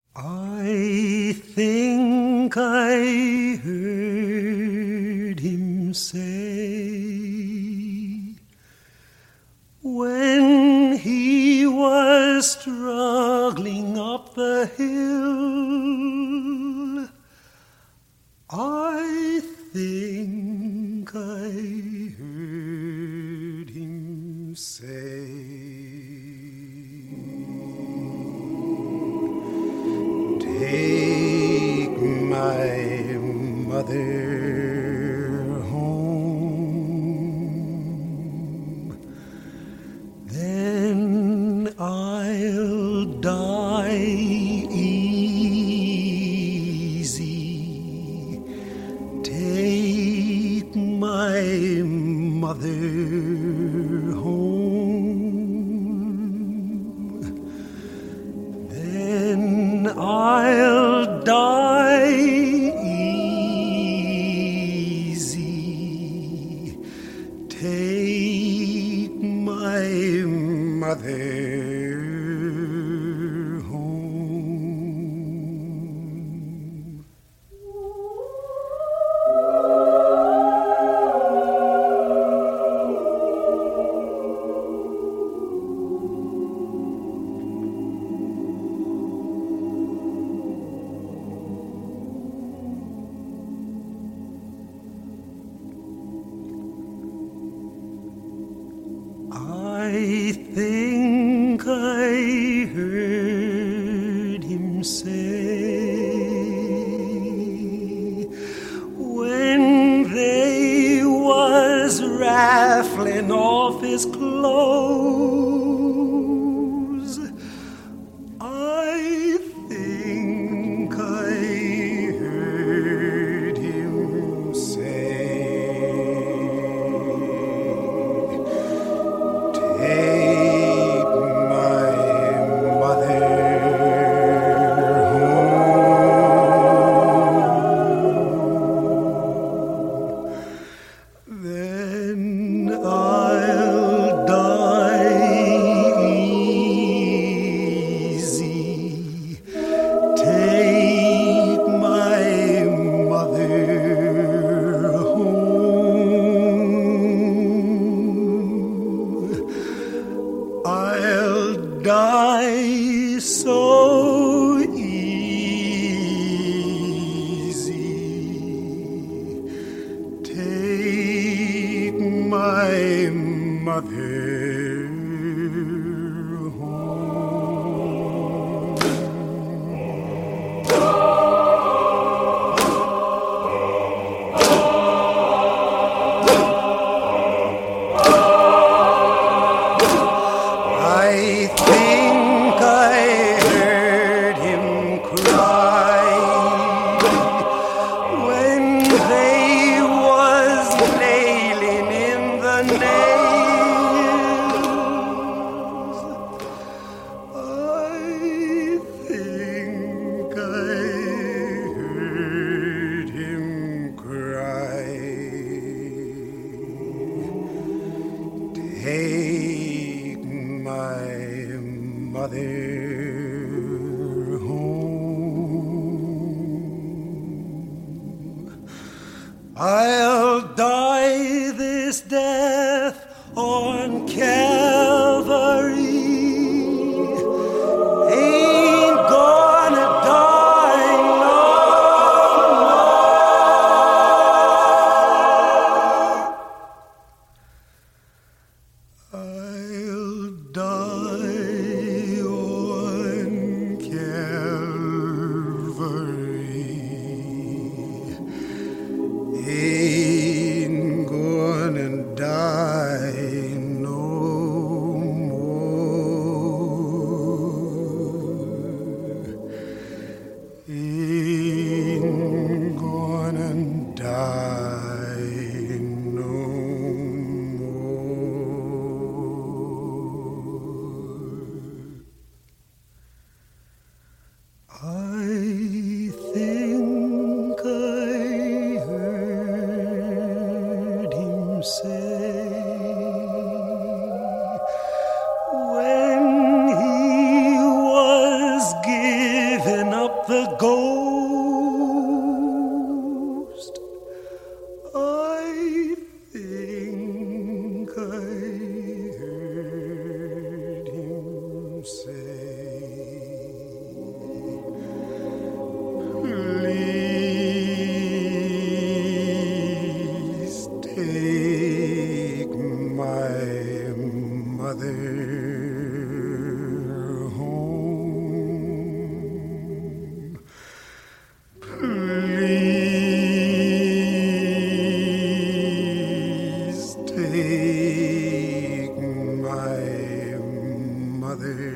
I think I heard him say, when he was struggling up the hill, I think I heard him say, take my mother home, then I'll die easy. Take my mother home, then I'll die easy. Take my mother home. I think I heard him say, when they was raffling off his clothes, I think I heard him say, take my mother home, then I'll die easy. Take my mother home, I'll die so easy. Take my mother I think I heard him cry when they was nailing in the nails. I think I heard him cry. Take my mother home. I'll die this death on Calvary. Ain't gonna die no more. I'll die on Calvary. Ain't gonna die no the ghost. I think I heard him say, please take my mother home. Please take my mother